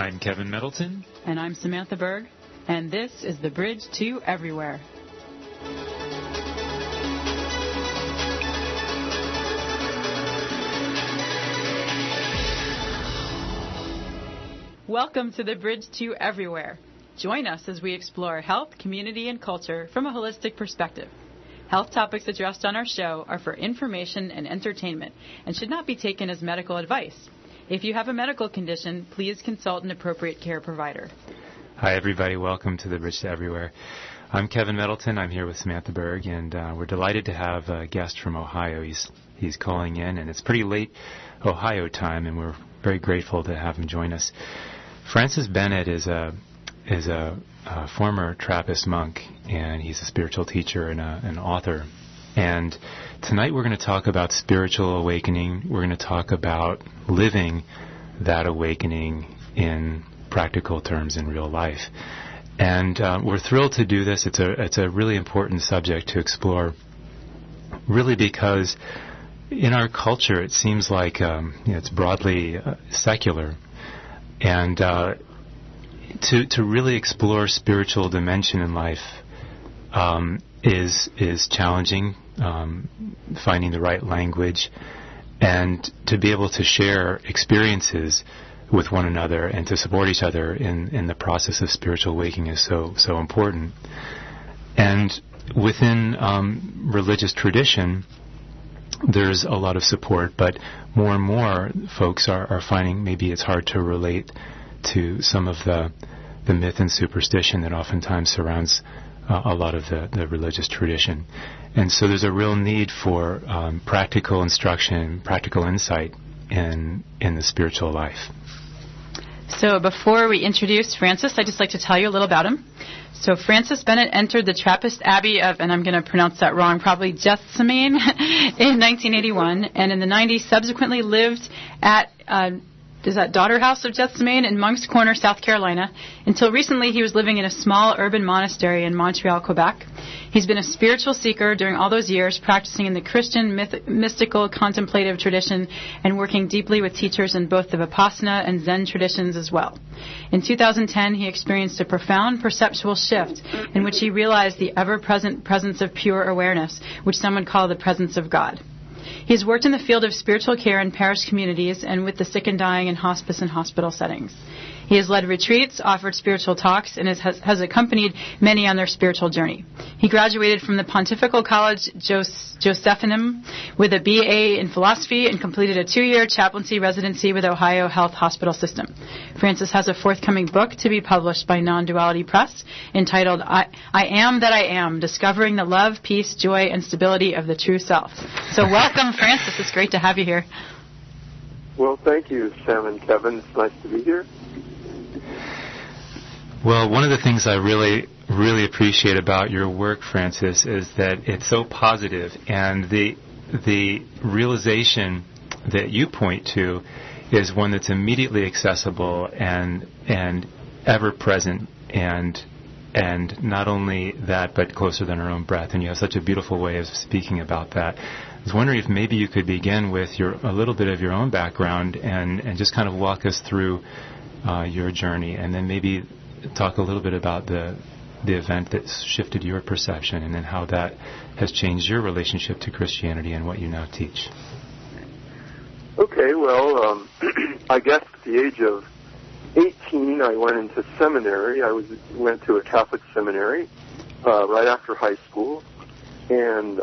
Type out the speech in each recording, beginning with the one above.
I'm Kevin Middleton. And I'm Samantha Berg. And this is The Bridge to Everywhere. Welcome to The Bridge to Everywhere. Join us as we explore health, community, and culture from a holistic perspective. Health topics addressed on our show are for information and entertainment and should not be taken as medical advice. If you have a medical condition, please consult an appropriate care provider. Hi, everybody. Welcome to The Bridge to Everywhere. I'm Kevin Middleton. I'm here with Samantha Berg, and we're delighted to have a guest from Ohio. He's calling in, and it's pretty late Ohio time, and we're very grateful to have him join us. Francis Bennett is a former Trappist monk, and he's a spiritual teacher and an author. And tonight we're going to talk about spiritual awakening. We're going to talk about living that awakening in practical terms in real life. And we're thrilled to do this. It's a really important subject to explore, really because in our culture it seems like it's broadly secular. And to really explore spiritual dimension in life is challenging, finding the right language, and to be able to share experiences with one another and to support each other in the process of spiritual awakening is so important. And within religious tradition, there's a lot of support, but more and more folks are finding maybe it's hard to relate to some of the myth and superstition that oftentimes surrounds a lot of the religious tradition. And so there's a real need for practical instruction, practical insight in the spiritual life. So before we introduce Francis, I'd just like to tell you a little about him. So Francis Bennett entered the Trappist Abbey of, and I'm going to pronounce that wrong, probably Gethsemane in 1981, and in the 90s subsequently lived at Daughter House of Gethsemane in Moncks Corner, South Carolina. Until recently, he was living in a small urban monastery in Montreal, Quebec. He's been a spiritual seeker during all those years, practicing in the Christian mystical contemplative tradition and working deeply with teachers in both the Vipassana and Zen traditions as well. In 2010, he experienced a profound perceptual shift in which he realized the ever-present presence of pure awareness, which some would call the presence of God. He has worked in the field of spiritual care in parish communities and with the sick and dying in hospice and hospital settings. He has led retreats, offered spiritual talks, and has accompanied many on their spiritual journey. He graduated from the Pontifical College Josephinum with a BA in philosophy and completed a 2-year chaplaincy residency with Ohio Health Hospital System. Francis has a forthcoming book to be published by Non-Duality Press entitled I Am That I Am, Discovering the Love, Peace, Joy, and Stability of the True Self. So welcome, Francis. It's great to have you here. Well, thank you, Sam and Kevin. It's nice to be here. Well, one of the things I really, really appreciate about your work, Francis, is that it's so positive, and the realization that you point to is one that's immediately accessible and ever present, and not only that, but closer than our own breath. And you have such a beautiful way of speaking about that. I was wondering if maybe you could begin with a little bit of your own background and just kind of walk us through your journey, and then maybe talk a little bit about the event that shifted your perception, and then how that has changed your relationship to Christianity and what you now teach. Okay, well, I guess at the age of 18, I went into seminary. I went to a Catholic seminary right after high school, and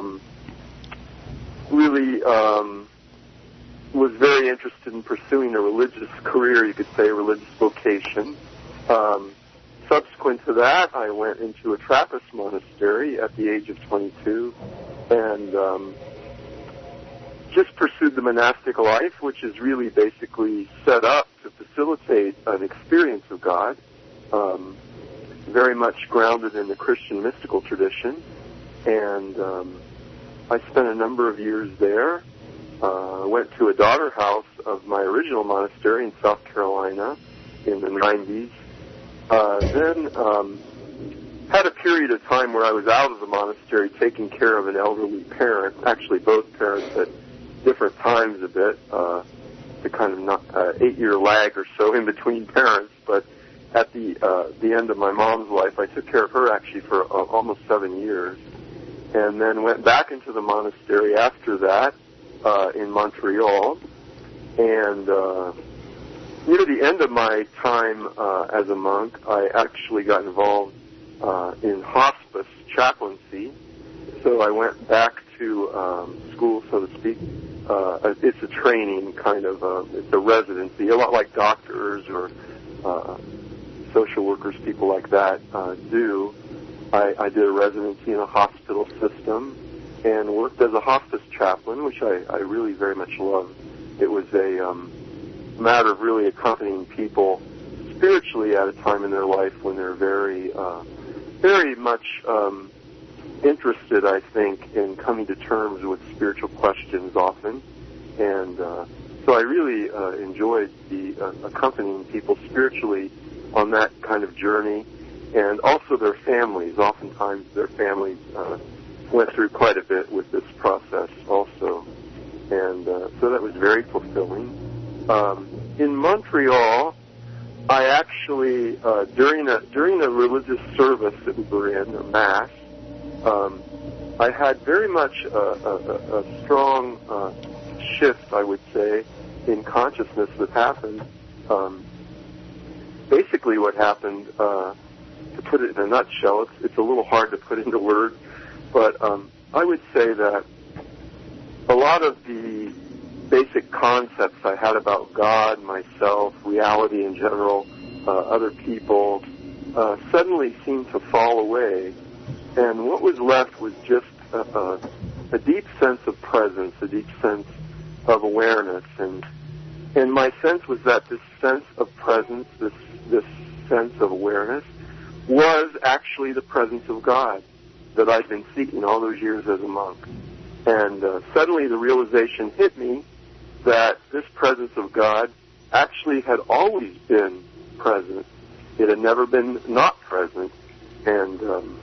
really was very interested in pursuing a religious career, you could say, a religious vocation. Subsequent to that, I went into a Trappist monastery at the age of 22 and just pursued the monastic life, which is really basically set up to facilitate an experience of God, very much grounded in the Christian mystical tradition. And I spent a number of years there. Went to a daughter house of my original monastery in South Carolina in the 90s. Then had a period of time where I was out of the monastery taking care of an elderly parent, actually both parents at different times a bit, the kind of 8-year lag or so in between parents. But at the end of my mom's life, I took care of her actually for almost 7 years, and then went back into the monastery after that in Montreal. And near the end of my time as a monk, I actually got involved in hospice chaplaincy. So I went back to school, so to speak. It's a training kind of, it's a residency, a lot like doctors or social workers, people like that do. I did a residency in a hospital system and worked as a hospice chaplain, which I really very much loved. It was a matter of really accompanying people spiritually at a time in their life when they're very much interested, I think, in coming to terms with spiritual questions often. And so I really enjoyed accompanying people spiritually on that kind of journey, and also their families. Oftentimes their families went through quite a bit with this process also. And so that was very fulfilling. In Montreal, I actually, during a religious service that we were in, a mass, I had very much a strong shift, I would say, in consciousness that happened. Basically what happened, to put it in a nutshell, it's a little hard to put into words, but I would say that a lot of the basic concepts I had about God, myself, reality in general, other people, suddenly seemed to fall away. And what was left was just a deep sense of presence, a deep sense of awareness. And my sense was that this sense of presence, this sense of awareness, was actually the presence of God that I'd been seeking all those years as a monk. And suddenly the realization hit me that this presence of God actually had always been present. It had never been not present. And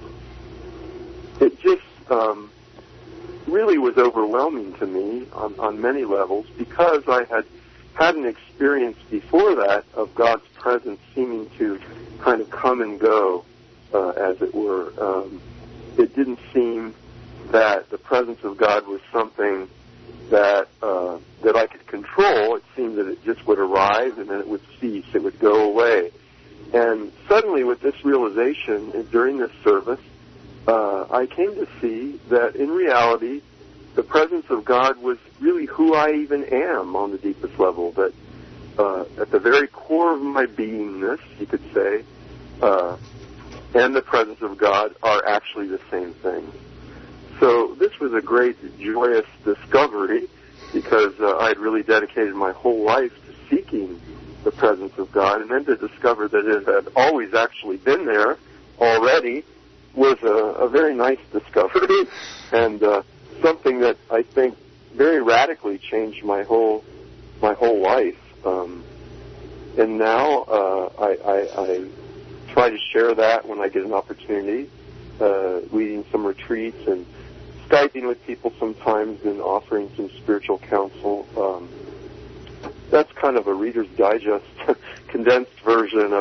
it just really was overwhelming to me on many levels, because I had an experience before that of God's presence seeming to kind of come and go, as it were. It didn't seem that the presence of God was something that I could control. It seemed that it just would arise and then it would cease. It would go away. And suddenly, with this realization during this service, I came to see that in reality, the presence of God was really who I even am on the deepest level. That at the very core of my beingness, you could say, and the presence of God are actually the same thing. So this was a great, joyous discovery, because I had really dedicated my whole life to seeking the presence of God, and then to discover that it had always actually been there already was a very nice discovery, and something that I think very radically changed my whole life. And now I try to share that when I get an opportunity, leading some retreats and Skyping with people sometimes and offering some spiritual counsel. That's kind of a Reader's Digest condensed version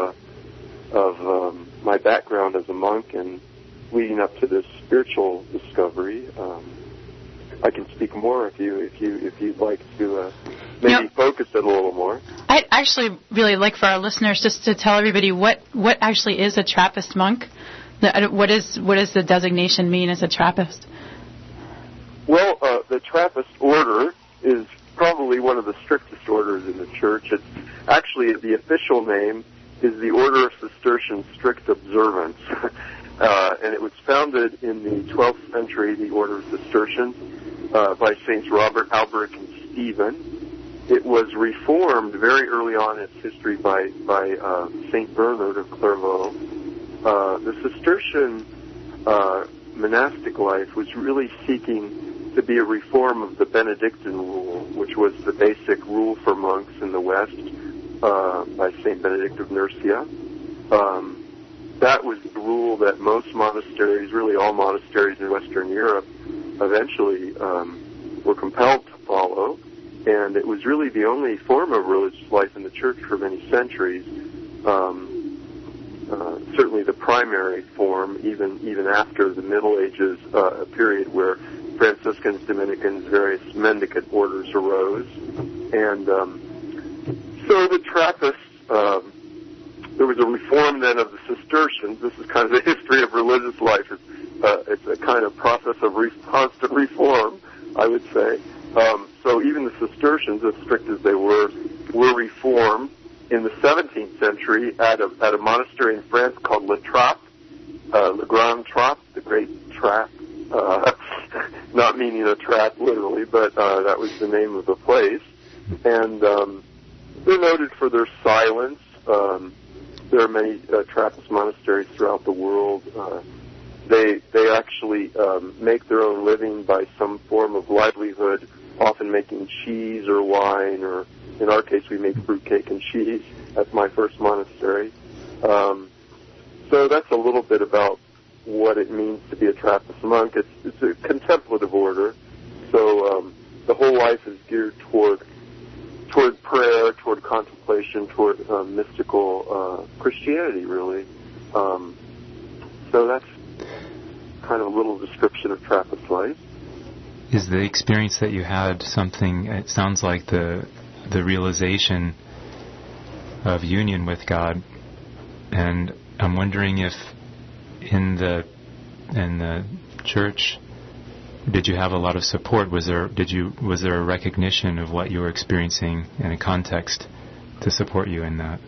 of my background as a monk and leading up to this spiritual discovery. I can speak more if you'd like to maybe focus it a little more. I'd actually really like for our listeners just to tell everybody what actually is a Trappist monk. What does the designation mean as a Trappist? Well, the Trappist order is probably one of the strictest orders in the Church. It's actually, the official name is the Order of Cistercian Strict Observance. And it was founded in the 12th century, the Order of Cistercians, by Saints Robert, Alberic, and Stephen. It was reformed very early on in its history by Saint Bernard of Clairvaux. The Cistercian monastic life was really seeking to be a reform of the Benedictine rule, which was the basic rule for monks in the West by Saint Benedict of Nursia. That was the rule that most monasteries, really all monasteries in Western Europe, eventually were compelled to follow. and it was really the only form of religious life in the church for many centuries. Certainly the primary form, even after the Middle Ages, a period where Franciscans, Dominicans, various mendicant orders arose. And so the Trappists, there was a reform then of the Cistercians. This is kind of the history of religious life. It's a kind of process of constant reform, I would say. So even the Cistercians, as strict as they were reformed in the 17th century at a monastery in France called Le Trappe, Le Grand Trappe, the Great Trap. Not meaning a trap literally, but that was the name of the place. And they're noted for their silence. There are many Trappist monasteries throughout the world. They actually make their own living by some form of livelihood, often making cheese or wine, or in our case we make fruitcake and cheese at my first monastery. So that's a little bit about what it means to be a Trappist monk. It's a contemplative order, so the whole life is geared toward prayer, toward contemplation, toward mystical Christianity, really. So that's kind of a little description of Trappist life. Is the experience that you had something, it sounds like the realization of union with God, and I'm wondering if in the church, did you have a lot of support? Was there a recognition of what you were experiencing in a context to support you in that?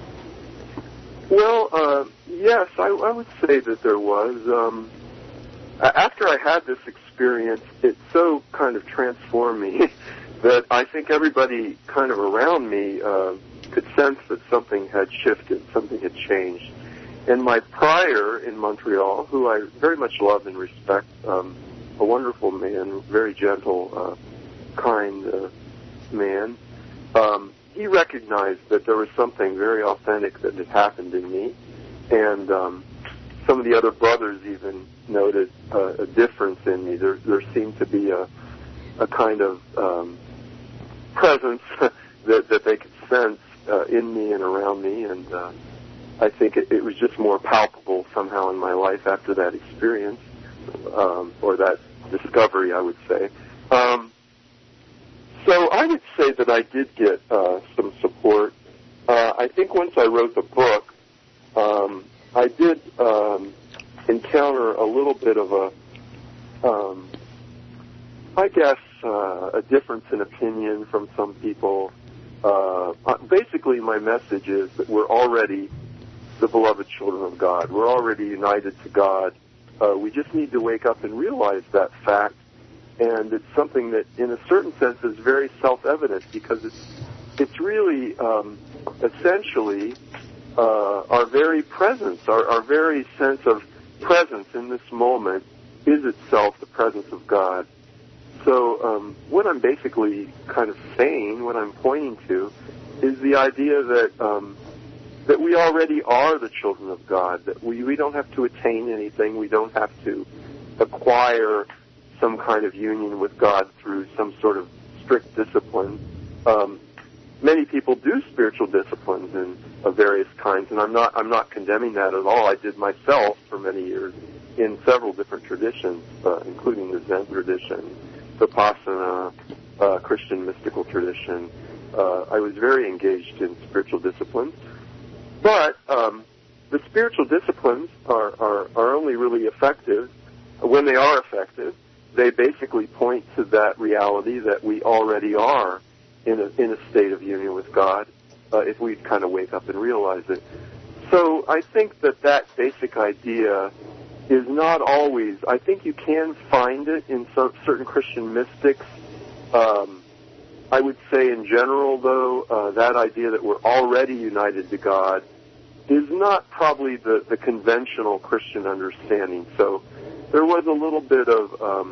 Well, yes, I would say that there was. After I had this experience, it so kind of transformed me that I think everybody kind of around me could sense that something had shifted, something had changed. And my prior in Montreal, who I very much love and respect, a wonderful man, very gentle, kind man, he recognized that there was something very authentic that had happened in me. And some of the other brothers even noted a difference in me. There seemed to be a kind of presence that they could sense in me and around me, and I think it was just more palpable somehow in my life after that experience, or that discovery, I would say. So I would say that I did get some support. I think once I wrote the book, I did encounter a little bit of a difference in opinion from some people. Basically, my message is that we're already the beloved children of God. We're already united to God. We just need to wake up and realize that fact, and it's something that, in a certain sense, is very self-evident, because it's really essentially our very presence, our very sense of presence in this moment is itself the presence of God. So what I'm basically kind of saying, what I'm pointing to, is the idea that we already are the children of God, that we don't have to attain anything, we don't have to acquire some kind of union with God through some sort of strict discipline. Many people do spiritual disciplines of various kinds, and I'm not condemning that at all. I did myself for many years in several different traditions, including the Zen tradition, Vipassana, Christian mystical tradition. I was very engaged in spiritual disciplines, but the spiritual disciplines are only really effective when they are effective. They basically point to that reality that we already are in a state of union with God, if we kind of wake up and realize it. So I think that basic idea is not always, I think you can find it in certain Christian mystics. I would say in general, though, that idea that we're already united to God is not probably the conventional Christian understanding. So there was a little bit of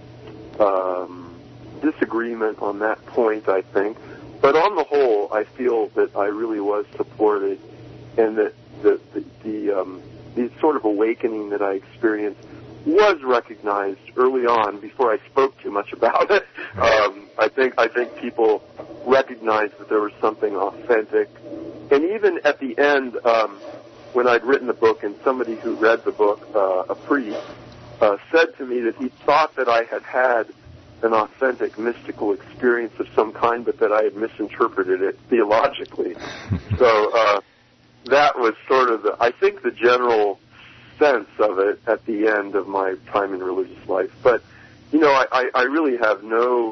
disagreement on that point, I think. But on the whole, I feel that I really was supported, and that the sort of awakening that I experienced was recognized early on before I spoke too much about it. I think people recognized that there was something authentic. And even at the end, when I'd written the book, and somebody who read the book, a priest, said to me that he thought that I had an authentic mystical experience of some kind, but that I had misinterpreted it theologically. So that was sort of I think the general sense of it at the end of my time in religious life. But, I really have no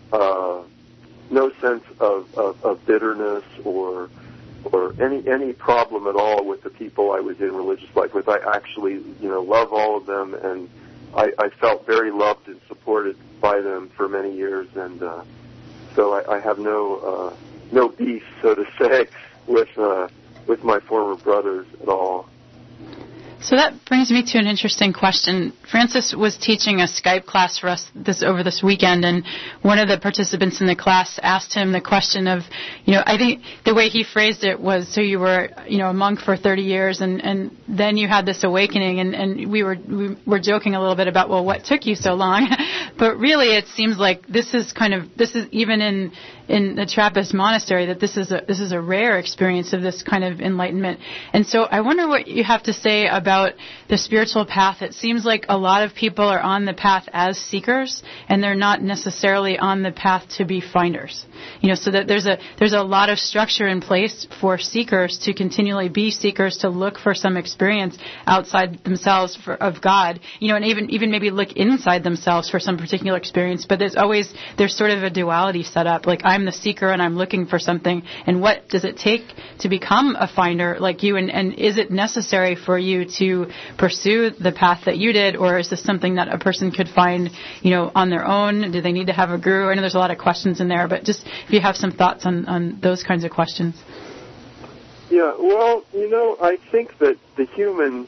sense of bitterness or any problem at all with the people I was in religious life with. I actually, love all of them, and I felt very loved and supported by them for many years, and so I have no beef, so to say, with my former brothers at all. So that brings me to an interesting question. Francis was teaching a Skype class for us over this weekend, and one of the participants in the class asked him the question of, I think the way he phrased it was, so you were, a monk for 30 years, and then you had this awakening, and we were joking a little bit about, well, what took you so long? But really, it seems like this is even in the Trappist monastery, that this is a rare experience of this kind of enlightenment. And so I wonder what you have to say about the spiritual path. It seems like a lot of people are on the path as seekers, and they're not necessarily on the path to be finders. So that there's a lot of structure in place for seekers to continually be seekers, to look for some experience outside themselves of God, and even maybe look inside themselves for some particular experience. But there's sort of a duality set up. Like, I'm the seeker and I'm looking for something, and what does it take to become a finder like you, and is it necessary for you to pursue the path that you did, or is this something that a person could find, on their own? Do they need to have a guru? I know there's a lot of questions in there, but just if you have some thoughts on those kinds of questions. Yeah, well, I think that the human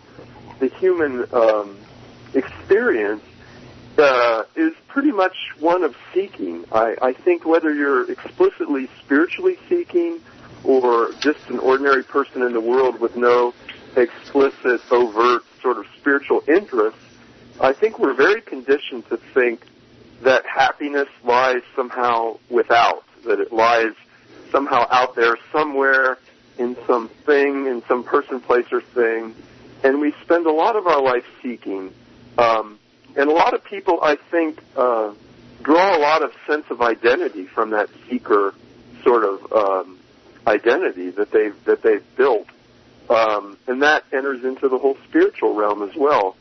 experience is pretty much one of seeking. I think whether you're explicitly spiritually seeking or just an ordinary person in the world with no explicit, overt sort of spiritual interests, I think we're very conditioned to think that happiness lies somehow without, that it lies somehow out there somewhere in some thing, in some person, place, or thing, and we spend a lot of our life seeking. And a lot of people, I think, draw a lot of sense of identity from that seeker sort of identity that they've built, and that enters into the whole spiritual realm as well.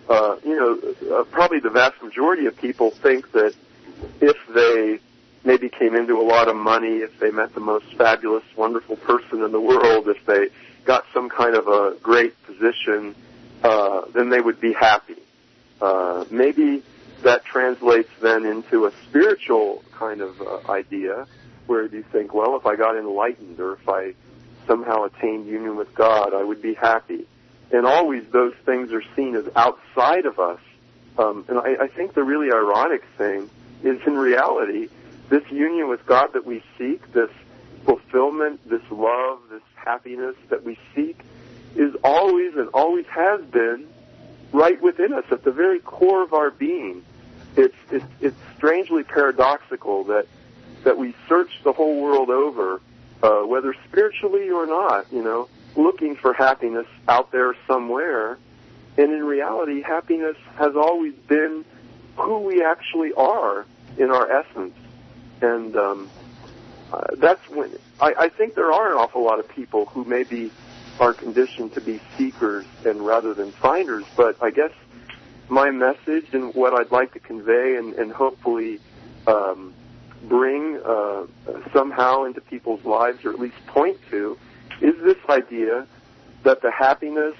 Probably the vast majority of people think that if they maybe came into a lot of money, if they met the most fabulous, wonderful person in the world, if they got some kind of a great position, then they would be happy. Maybe that translates then into a spiritual kind of idea where you think, well, if I got enlightened or if I somehow attained union with God, I would be happy. And always those things are seen as outside of us. And I think the really ironic thing is, in reality, this union with God that we seek, this fulfillment, this love, this happiness that we seek, is always and always has been right within us, at the very core of our being. It's strangely paradoxical that we search the whole world over, whether spiritually or not, looking for happiness out there somewhere. And in reality, happiness has always been who we actually are in our essence. And that's when I think there are an awful lot of people who maybe are conditioned to be seekers and rather than finders. But I guess my message and what I'd like to convey and hopefully bring somehow into people's lives, or at least point to, is this idea that the happiness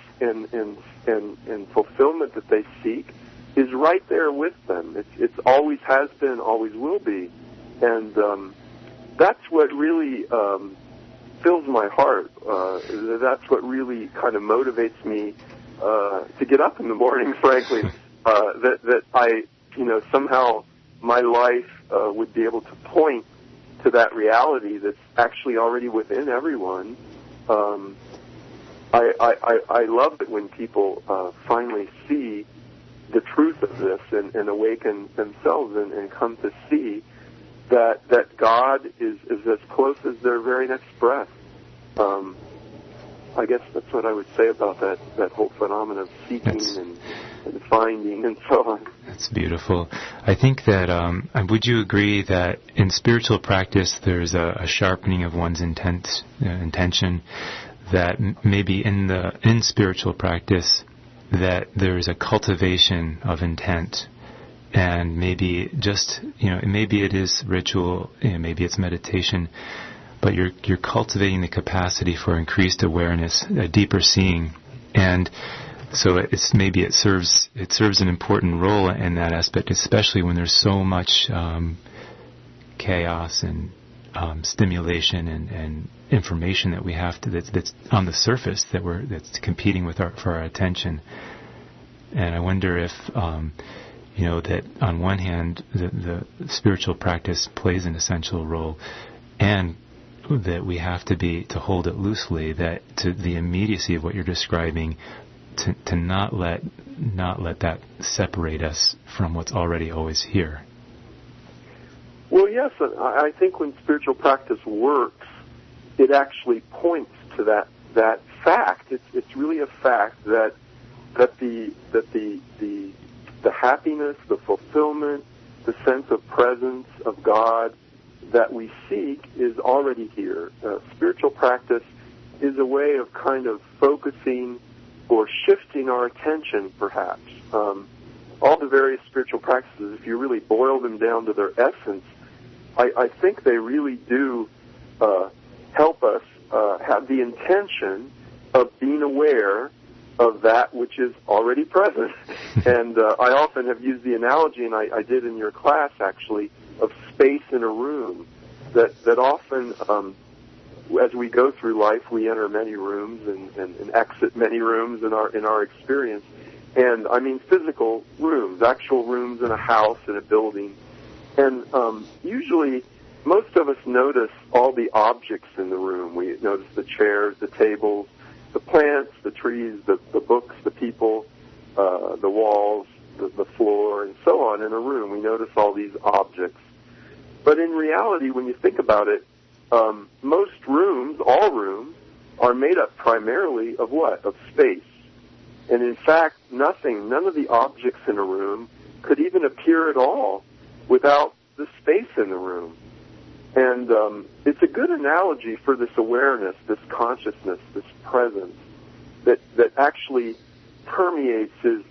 and fulfillment that they seek is right there with them. It's always has been, always will be. And that's what really fills my heart. That's what really kind of motivates me to get up in the morning, frankly, that I, somehow my life would be able to point to that reality that's actually already within everyone. I love it when people finally see the truth of this and awaken themselves and come to see that God is as close as their very next breath. I guess that's what I would say about that whole phenomenon of seeking and finding and so on. That's beautiful. I think that, would you agree that in spiritual practice there's a sharpening of one's intention, that maybe in spiritual practice that there's a cultivation of intent, and maybe just, maybe it is ritual, maybe it's meditation, but you're cultivating the capacity for increased awareness, a deeper seeing, and so it serves an important role in that aspect, especially when there's so much chaos and stimulation and information that we have that's on the surface that's competing for our attention. And I wonder if that on one hand the spiritual practice plays an essential role, and that we have to hold it loosely, that to the immediacy of what you're describing, to not let that separate us from what's already always here. Well, yes, I think when spiritual practice works, it actually points to that fact. It's really a fact that the happiness, the fulfillment, the sense of presence of God that we seek is already here. Spiritual practice is a way of kind of focusing or shifting our attention, perhaps. All the various spiritual practices, if you really boil them down to their essence, I think they really do help us have the intention of being aware of that which is already present. And I often have used the analogy, and I did in your class actually, of space in a room, that often as we go through life we enter many rooms and exit many rooms in our experience. And I mean physical rooms, actual rooms in a house, in a building. And usually most of us notice all the objects in the room. We notice the chairs, the tables, the plants, the trees, the books, the people, the walls, the floor, and so on in a room. We notice all these objects. But in reality, when you think about it, most rooms, all rooms, are made up primarily of what? Of space. And in fact, none of the objects in a room could even appear at all without the space in the room. And it's a good analogy for this awareness, this consciousness, this presence that actually permeates,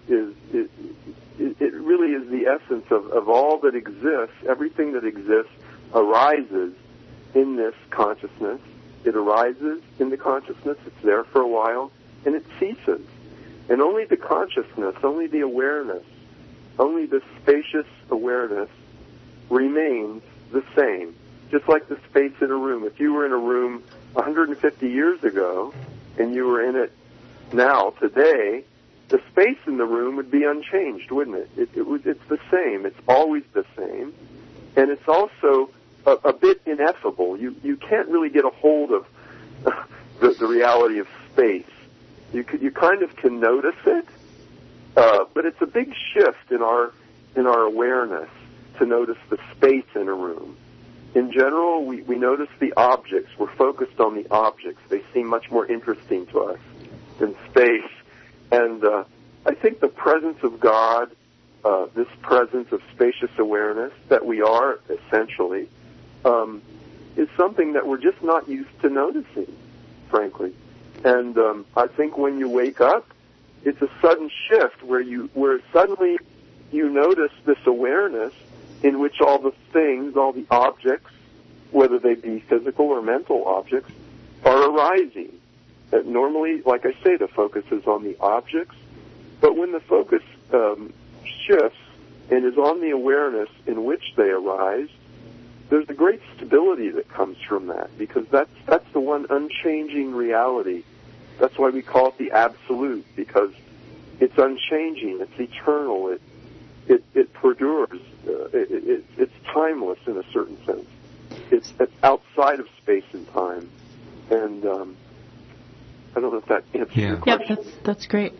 it really is the essence of all that exists. Everything that exists arises in this consciousness. It arises in the consciousness, it's there for a while, and it ceases. And only the consciousness, only the awareness, only the spacious awareness remains the same. Just like the space in a room. If you were in a room 150 years ago and you were in it now, today, the space in the room would be unchanged, wouldn't it? It's the same. It's always the same. And it's also a bit ineffable. You can't really get a hold of the reality of space. You kind of can notice it, but it's a big shift in our awareness to notice the space in a room. In general, we notice the objects. We're focused on the objects. They seem much more interesting to us than space. And I think the presence of God, this presence of spacious awareness that we are essentially, is something that we're just not used to noticing, frankly. And I think when you wake up, it's a sudden shift where suddenly you notice this awareness in which all the things, all the objects, whether they be physical or mental objects, are arising. That normally, like I say, the focus is on the objects, but when the focus shifts and is on the awareness in which they arise, there's a great stability that comes from that, because that's the one unchanging reality. That's why we call it the absolute, because it's unchanging, it's eternal, it perdures, it's timeless in a certain sense. It's outside of space and time. And I don't know if that answers your question. Yeah, that's great.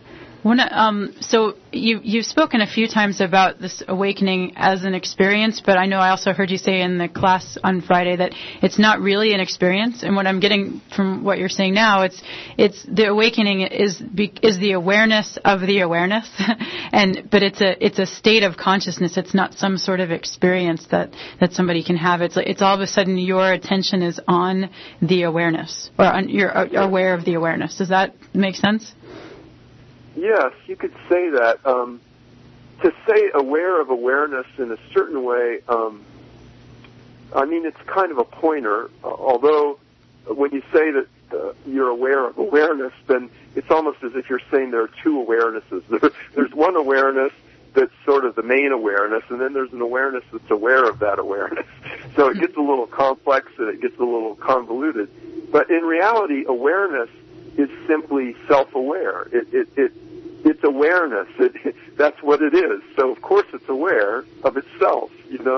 So you've spoken a few times about this awakening as an experience, but I know I also heard you say in the class on Friday that it's not really an experience. And what I'm getting from what you're saying now, it's the awakening is the awareness of the awareness, but it's a state of consciousness. It's not some sort of experience that somebody can have. It's all of a sudden your attention is on the awareness, or you're aware of the awareness. Does that make sense? Yes, you could say that. To say aware of awareness in a certain way, it's kind of a pointer, although when you say that you're aware of awareness, then it's almost as if you're saying there are two awarenesses. There's one awareness that's sort of the main awareness, and then there's an awareness that's aware of that awareness. So it gets a little complex and it gets a little convoluted. But in reality, awareness is simply self-aware. It's awareness. That's what it is. So of course it's aware of itself.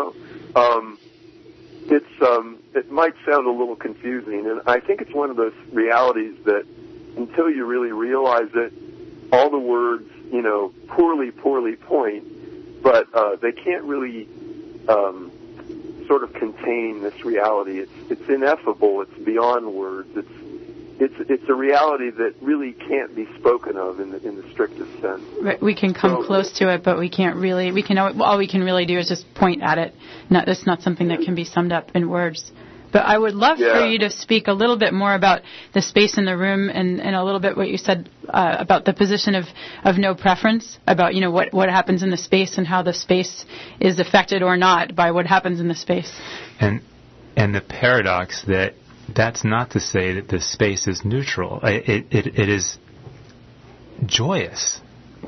It might sound a little confusing, and I think it's one of those realities that until you really realize it, all the words poorly point, but they can't really sort of contain this reality. It's ineffable. It's beyond words. It's a reality that really can't be spoken of in the strictest sense. Right. We can come close to it, but we can't really. All we can really do is just point at it. It's not something that can be summed up in words. But I would love for you to speak a little bit more about the space in the room and a little bit what you said about the position of no preference, about what happens in the space and how the space is affected or not by what happens in the space. And the paradox that's not to say that the space is neutral. It is joyous.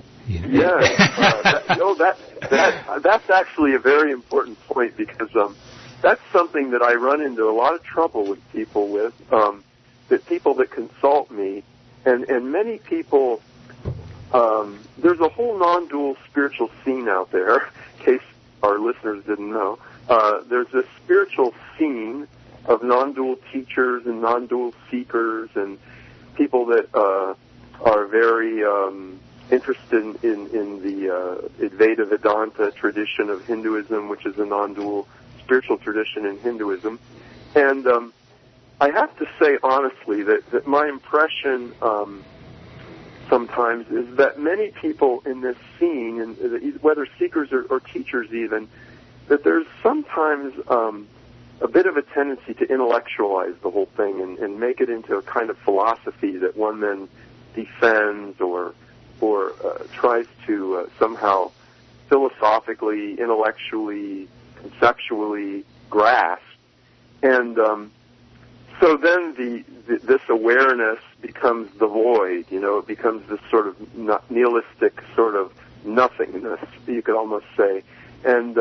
That's actually a very important point, because that's something that I run into a lot of trouble with people with, that people that consult me, and many people, there's a whole non-dual spiritual scene out there, in case our listeners didn't know. There's this spiritual scene of non-dual teachers and non-dual seekers and people that are very interested in the Advaita Vedanta tradition of Hinduism, which is a non-dual spiritual tradition in Hinduism. And I have to say honestly that my impression sometimes is that many people in this scene, and whether seekers or teachers even, that there's sometimes a bit of a tendency to intellectualize the whole thing and make it into a kind of philosophy that one then defends or tries to somehow philosophically, intellectually, conceptually grasp. And so then this awareness becomes the void, it becomes this sort of nihilistic sort of nothingness, you could almost say. And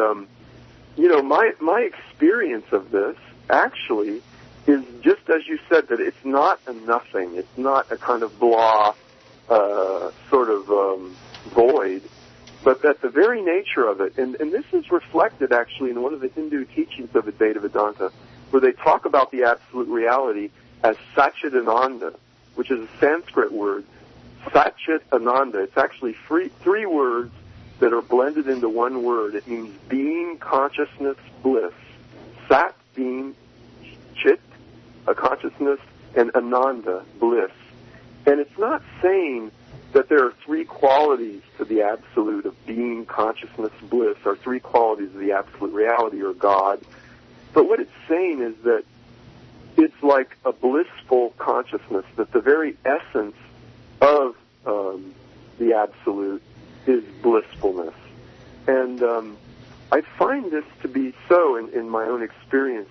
my experience of this actually is just as you said, that it's not a nothing. It's not a kind of blah sort of void, but that the very nature of it, and this is reflected actually in one of the Hindu teachings of Advaita Vedanta, where they talk about the absolute reality as Satchit Ananda, which is a Sanskrit word. Satchit Ananda. It's actually three words that are blended into one word. It means being, consciousness, bliss. Sat, being, chit, a consciousness, and Ananda, bliss. And it's not saying that there are three qualities to the absolute of being, consciousness, bliss, or three qualities of the absolute reality or God. But what it's saying is that it's like a blissful consciousness, that the very essence of the absolute is blissfulness. And I find this to be so in my own experience.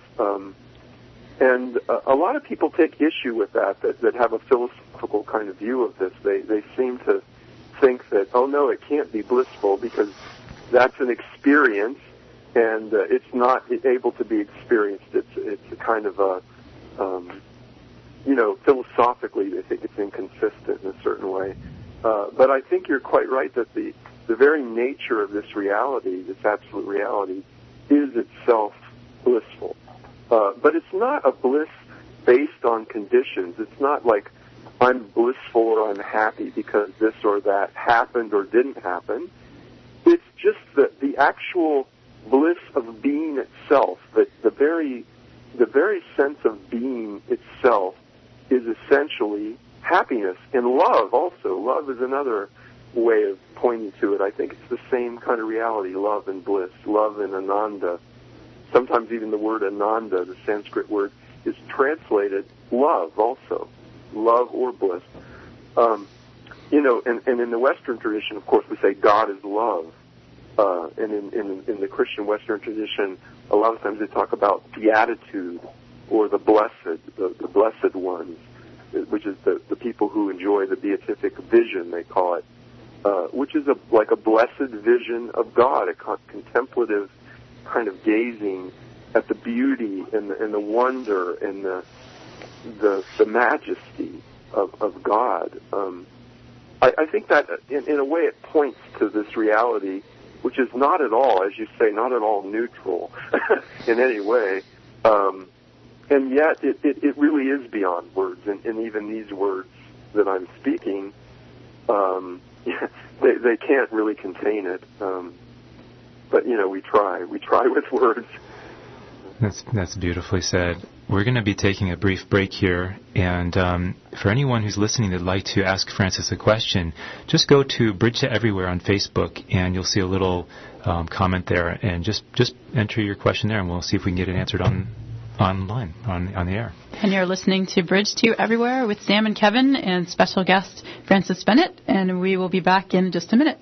And a lot of people take issue with that have a philosophical kind of view of this. They seem to think that, oh no, it can't be blissful because that's an experience and it's not able to be experienced. It's a kind of a, philosophically they think it's inconsistent in a certain way. But I think you're quite right that the very nature of this reality, this absolute reality, is itself blissful. But it's not a bliss based on conditions. It's not like I'm blissful or I'm happy because this or that happened or didn't happen. It's just the actual bliss of being itself, that the very sense of being itself is essentially happiness. And love also. Love is another way of pointing to it. I think it's the same kind of reality, love and bliss, love and ananda. Sometimes even the word ananda, the Sanskrit word, is translated love also, love or bliss. And in the Western tradition, of course, we say God is love. And in the Christian Western tradition, a lot of times they talk about beatitude or the blessed, the blessed ones, which is the people who enjoy the beatific vision, they call it, which is like a blessed vision of God, a contemplative kind of gazing at the beauty and the wonder and the majesty of God. I think that in a way it points to this reality, which is not at all, as you say, not at all neutral in any way. And yet it really is beyond words. And even these words that I'm speaking, they can't really contain it. But, we try. We try with words. That's beautifully said. We're going to be taking a brief break here, and for anyone who's listening that'd like to ask Francis a question, just go to Bridge to Everywhere on Facebook, and you'll see a little comment there, and just enter your question there, and we'll see if we can get it answered online, on the air. And you're listening to Bridge to Everywhere with Sam and Kevin and special guest Francis Bennett, and we will be back in just a minute.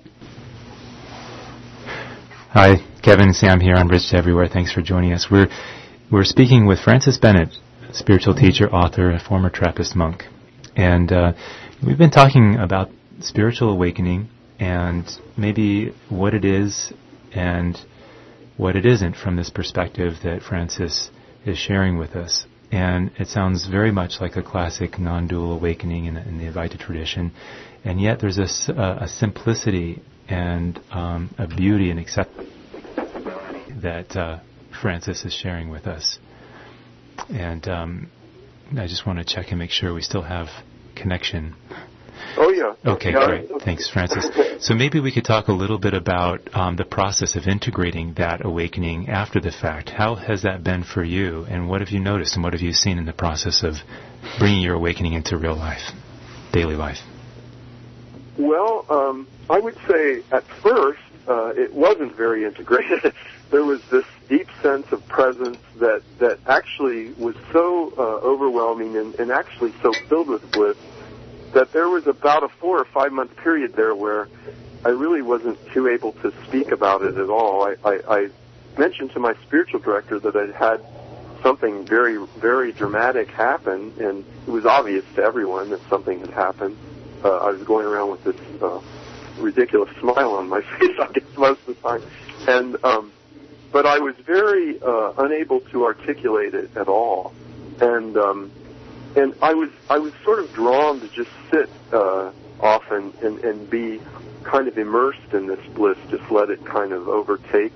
Hi, Kevin and Sam here on Bridge to Everywhere. Thanks for joining us. We're speaking with Francis Bennett, spiritual teacher, author, and former Trappist monk. And we've been talking about spiritual awakening and maybe what it is and what it isn't from this perspective that Francis is sharing with us. And it sounds very much like a classic non-dual awakening in the Advaita tradition. And yet there's a simplicity and a beauty and acceptance that Francis is sharing with us. And I just want to check and make sure we still have connection. Oh, yeah. Okay, great. Thanks, Francis. So maybe we could talk a little bit about the process of integrating that awakening after the fact. How has that been for you, and what have you noticed, and what have you seen in the process of bringing your awakening into real life, daily life? Well, I would say at first it wasn't very integrated. There was this deep sense of presence that actually was so overwhelming and actually so filled with bliss that there was about a 4 or 5 month period there where I really wasn't too able to speak about it at all. I mentioned to my spiritual director that I'd had something very, very dramatic happen, and it was obvious to everyone that something had happened. I was going around with this ridiculous smile on my face, I guess, most of the time. And but I was very unable to articulate it at all. And I was sort of drawn to just sit often and be kind of immersed in this bliss, just let it kind of overtake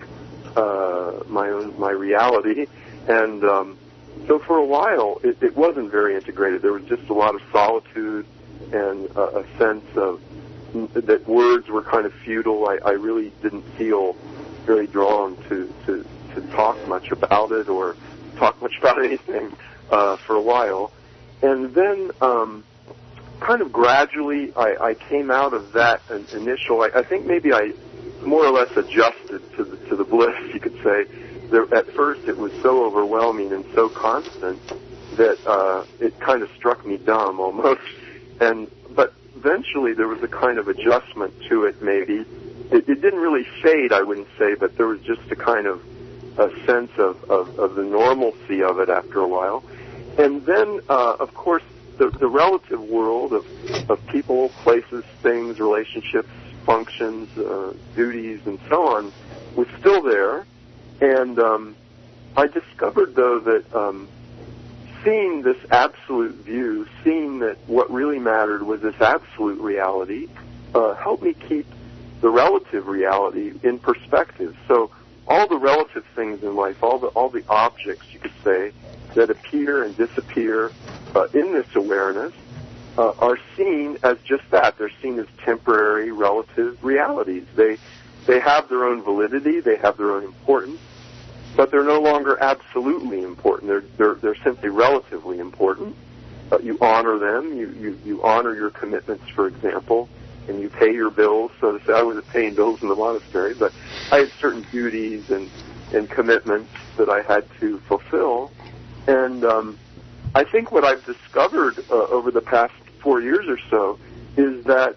my reality. And so for a while, it wasn't very integrated. There was just a lot of solitude and a sense of that words were kind of futile. I really didn't feel very drawn to talk much about it or talk much about anything for a while. And then kind of gradually I came out of that initial, I think maybe I more or less adjusted to the bliss, you could say. At first it was so overwhelming and so constant that it kind of struck me dumb almost. But eventually there was a kind of adjustment to it maybe. It didn't really fade, I wouldn't say, but there was just a kind of a sense of the normalcy of it after a while. And then, of course, the relative world of people, places, things, relationships, functions, duties, and so on was still there. And I discovered, though, that seeing this absolute view, seeing that what really mattered was this absolute reality, helped me keep the relative reality in perspective. So all the relative things in life, all the objects, you could say, that appear and disappear in this awareness, are seen as just that. They're seen as temporary, relative realities. They have their own validity, they have their own importance, but they're no longer absolutely important. They're simply relatively important. You honor them. You honor your commitments, for example, and you pay your bills. So to say, I wasn't paying bills in the monastery, but I had certain duties and commitments that I had to fulfill. And I think what I've discovered over the past 4 years or so is that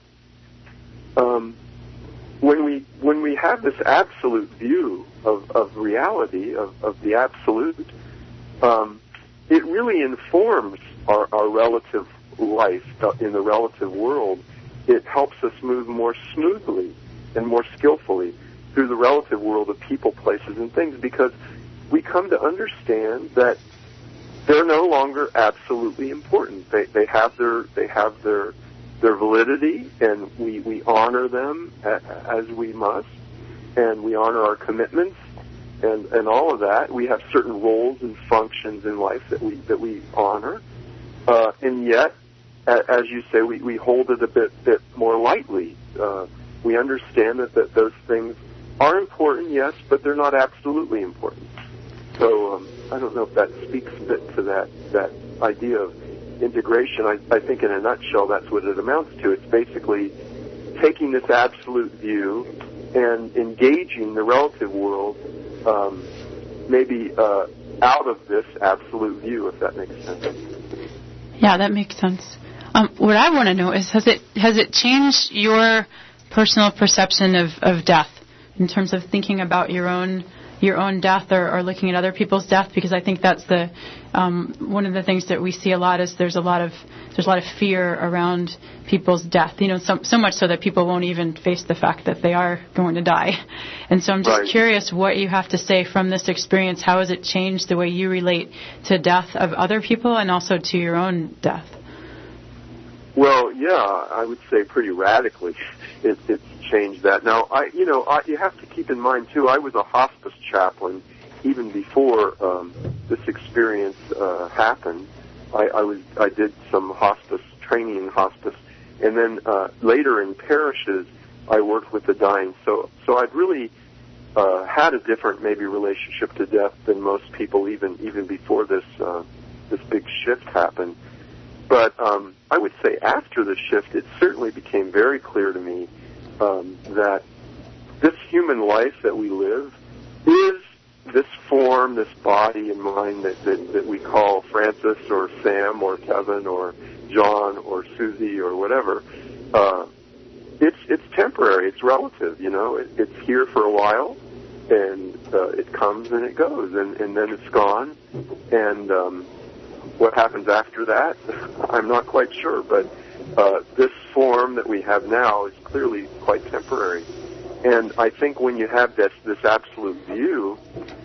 when we have this absolute view of reality, of the absolute, it really informs our relative life in the relative world. It helps us move more smoothly and more skillfully through the relative world of people, places, and things, because we come to understand that they're no longer absolutely important. They have their validity, and we honor them as we must, and we honor our commitments and all of that. We have certain roles and functions in life that we honor, and yet, as you say, we hold it a bit more lightly. We understand that those things are important, yes, but they're not absolutely important. So I don't know if that speaks a bit to that idea of integration. I think in a nutshell that's what it amounts to. It's basically taking this absolute view and engaging the relative world maybe out of this absolute view, if that makes sense. Yeah, that makes sense. What I want to know is, has it changed your personal perception of death in terms of thinking about your own death or looking at other people's death? Because I think that's the one of the things that we see a lot is there's a lot of fear around people's death. So much so that people won't even face the fact that they are going to die. And so I'm just curious what you have to say from this experience. How has it changed the way you relate to death of other people and also to your own death? Well, yeah, I would say pretty radically it's changed that. Now, you have to keep in mind, too, I was a hospice chaplain even before this experience happened. I did some hospice training in hospice, and then later in parishes, I worked with the dying. So I'd really had a different maybe relationship to death than most people even before this big shift happened. But I would say after the shift, it certainly became very clear to me that this human life that we live is this form, this body and mind that we call Francis or Sam or Kevin or John or Susie or whatever. It's temporary. It's relative. It's here for a while, and it comes and it goes, and then it's gone, and what happens after that, I'm not quite sure, but this form that we have now is clearly quite temporary. And I think when you have this absolute view,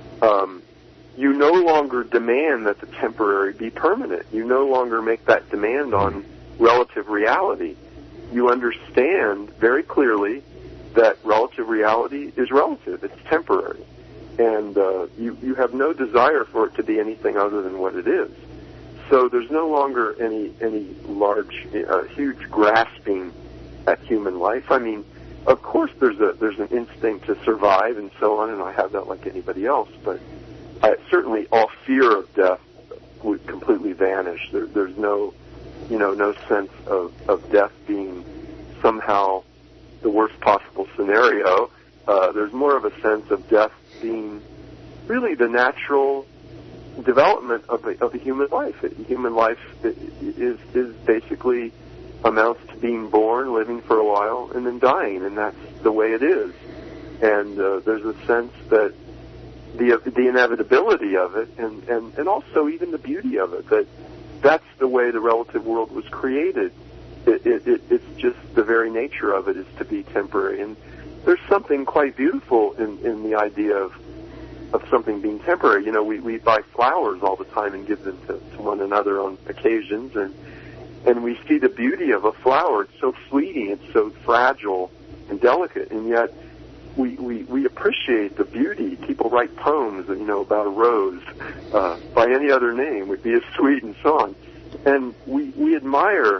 you no longer demand that the temporary be permanent. You no longer make that demand on relative reality. You understand very clearly that relative reality is relative. It's temporary. And you have no desire for it to be anything other than what it is. So there's no longer any large, huge grasping at human life. I mean, of course, there's an instinct to survive and so on, and I have that like anybody else. But certainly, all fear of death would completely vanish. There's no sense of death being somehow the worst possible scenario. There's more of a sense of death being really the natural development of a human life. Human life is basically amounts to being born, living for a while, and then dying, and that's the way it is. And there's a sense that the inevitability of it, and also even the beauty of it, that's the way the relative world was created. It's just the very nature of it is to be temporary, and there's something quite beautiful in the idea of something being temporary. We buy flowers all the time and give them to one another on occasions, and we see the beauty of a flower. It's so fleeting, it's so fragile and delicate, and yet we appreciate the beauty. People write poems, about a rose by any other name would be as sweet and so on. And we admire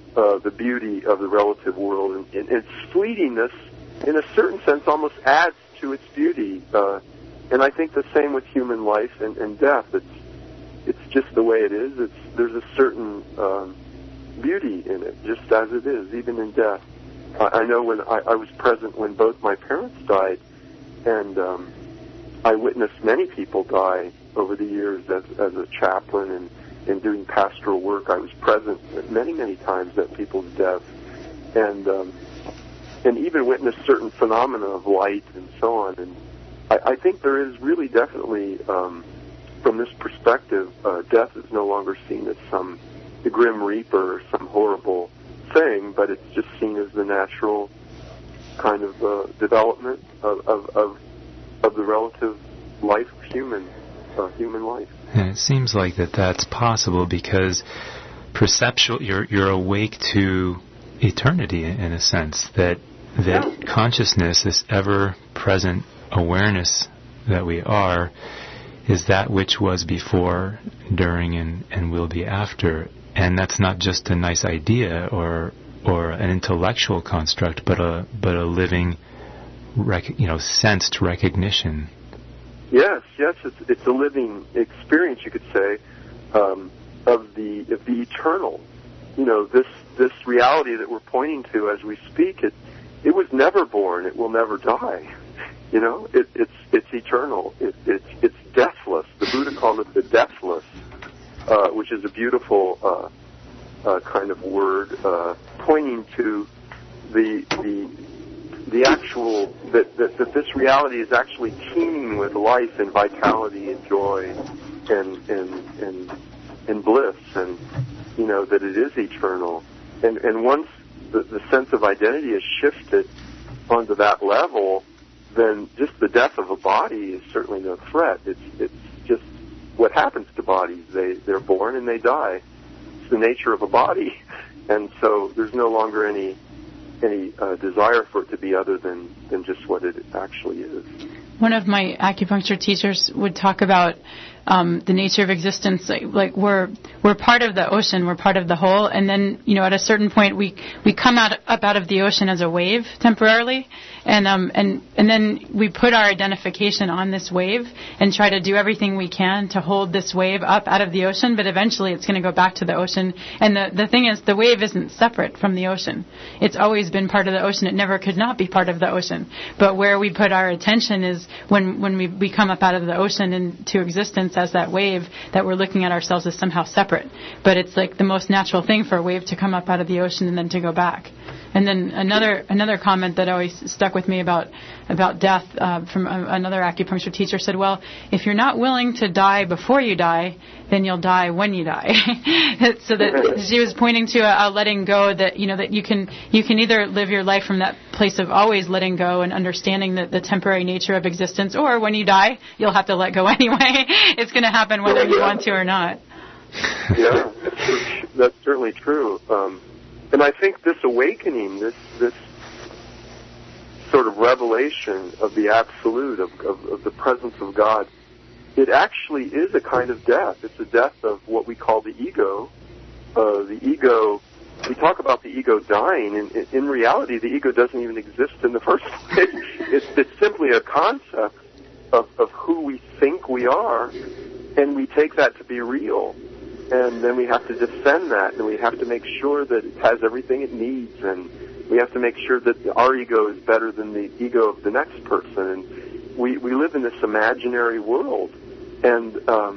the beauty of the relative world, and its fleetingness, in a certain sense, almost adds to its beauty. And I think the same with human life and death. It's just the way it is. There's a certain beauty in it, just as it is, even in death. I know when I was present when both my parents died, and I witnessed many people die over the years as a chaplain and doing pastoral work. I was present many, many times at people's deaths, and even witnessed certain phenomena of light and so on. And I think there is really definitely, from this perspective, death is no longer seen as the Grim Reaper or some horrible thing, but it's just seen as the natural kind of development of the relative life of human life. And it seems like that's possible because perceptual, you're awake to eternity in a sense, that consciousness, this ever-present awareness that we are, is that which was before, during, and will be after. And that's not just a nice idea or an intellectual construct, but a living, sensed recognition. Yes, it's a living experience, you could say, of the eternal. This reality that we're pointing to as we speak, it was never born. It will never die. It's eternal. It's deathless. The Buddha called it the deathless, which is a beautiful kind of word pointing to the actual that this reality is actually teeming with life and vitality and joy and bliss, and that it is eternal. And once the sense of identity is shifted onto that level, then just the death of a body is certainly no threat. It's just what happens to bodies. They're born and they die. It's the nature of a body, and so there's no longer any desire for it to be other than just what it actually is. One of my acupuncture teachers would talk about the nature of existence, like we're part of the ocean, we're part of the whole, and then at a certain point we come up out of the ocean as a wave temporarily, and then we put our identification on this wave and try to do everything we can to hold this wave up out of the ocean, but eventually it's going to go back to the ocean. And the thing is, the wave isn't separate from the ocean. It's always been part of the ocean. It never could not be part of the ocean. But where we put our attention is when we come up out of the ocean into existence as that wave, that we're looking at ourselves as somehow separate. But it's like the most natural thing for a wave to come up out of the ocean and then to go back. And then another comment that always stuck with me about death from another acupuncture teacher said, well, if you're not willing to die before you die, then you'll die when you die. So that she was pointing to a letting go, that that you can either live your life from that place of always letting go and understanding the temporary nature of existence, or when you die, you'll have to let go anyway. It's going to happen whether you want to or not. Yeah, that's certainly true. And I think this awakening, this sort of revelation of the absolute, of the presence of God, it actually is a kind of death. It's a death of what we call the ego. The ego, we talk about the ego dying, and in reality, the ego doesn't even exist in the first place. It's simply a concept of who we think we are, and we take that to be real. And then we have to defend that, and we have to make sure that it has everything it needs, and we have to make sure that our ego is better than the ego of the next person. And we live in this imaginary world, and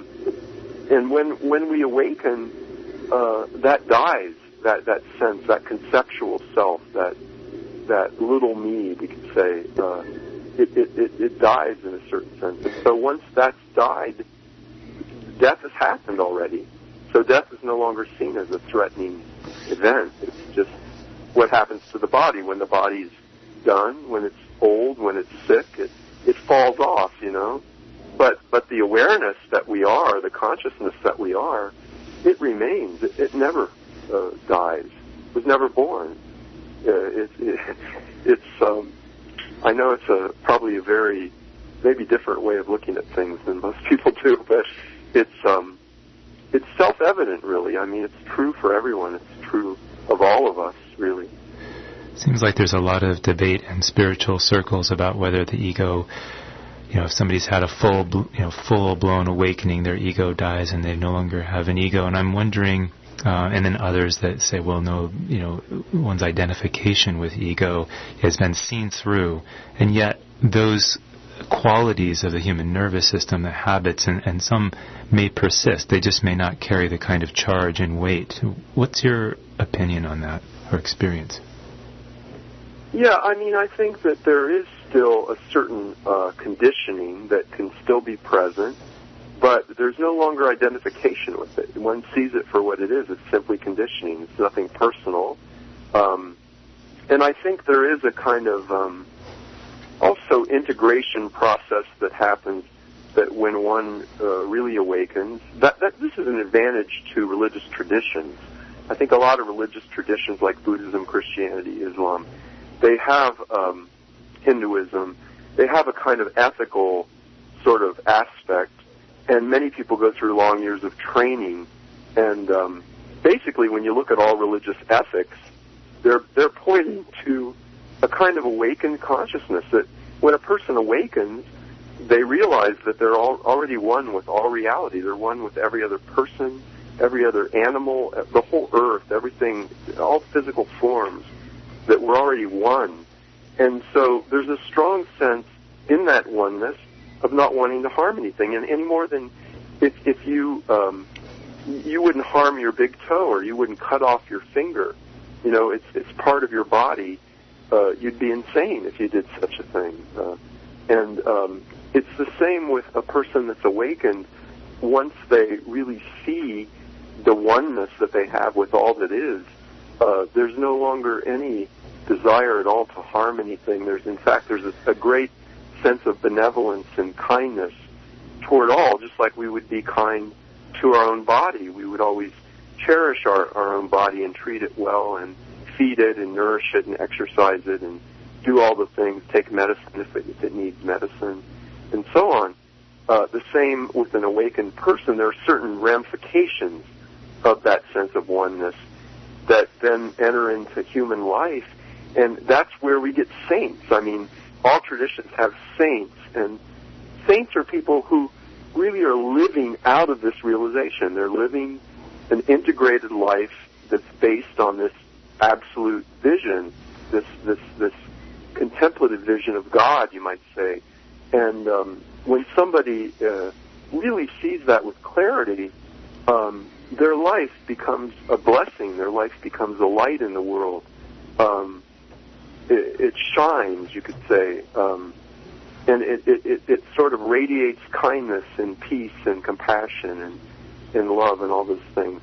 when we awaken, that dies, that sense, that conceptual self, that little me, we could say, it dies in a certain sense. And so once that's died, death has happened already. So death is no longer seen as a threatening event. It's just what happens to the body. When the body's done, when it's old, when it's sick, it falls off, But the awareness that we are, the consciousness that we are, it remains. It never dies. It was never born. I know it's probably a very maybe different way of looking at things than most people do, but it's self-evident, really. I mean, it's true for everyone. It's true of all of us, really. Seems like there's a lot of debate in spiritual circles about whether the ego, if somebody's had a full-blown awakening, their ego dies and they no longer have an ego. And I'm wondering, and then others that say, well, no, one's identification with ego has been seen through, and yet those qualities of the human nervous system, the habits, and some may persist. They just may not carry the kind of charge and weight. What's your opinion on that, or experience? Yeah, I think that there is still a certain conditioning that can still be present, but there's no longer identification with it. One sees it for what it is. It's simply conditioning. It's nothing personal. And I think there is a kind of also integration process that happens that when one really awakens, that this is an advantage to religious traditions. I think a lot of religious traditions like Buddhism, Christianity, Islam, they have Hinduism, they have a kind of ethical sort of aspect, and many people go through long years of training, and basically when you look at all religious ethics, they're pointing to a kind of awakened consciousness that when a person awakens, they realize that they're already one with all reality. They're one with every other person, every other animal, the whole earth, everything, all physical forms, that we're already one. And so there's a strong sense in that oneness of not wanting to harm anything, and any more than if you wouldn't harm your big toe or you wouldn't cut off your finger. It's part of your body. You'd be insane if you did such a thing. And it's the same with a person that's awakened. Once they really see the oneness that they have with all that is, there's no longer any desire at all to harm anything. There's a great sense of benevolence and kindness toward all, just like we would be kind to our own body. We would always cherish our own body and treat it well and feed it and nourish it and exercise it and do all the things, take medicine if it needs medicine, and so on. The same with an awakened person. There are certain ramifications of that sense of oneness that then enter into human life, and that's where we get saints. All traditions have saints, and saints are people who really are living out of this realization. They're living an integrated life that's based on this absolute vision, this contemplative vision of God, you might say. And when somebody really sees that with clarity, their life becomes a blessing. Their life becomes a light in the world. It shines, you could say, and it sort of radiates kindness and peace and compassion and love and all those things.